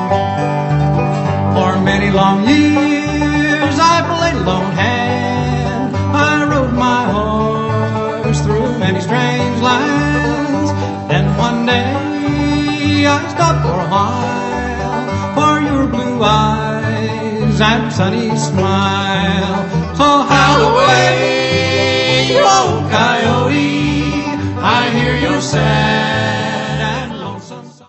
For many long years I played a lone hand. I rode my horse through many strange lands. Then one day I stopped for a while, for your blue eyes and sunny smile. So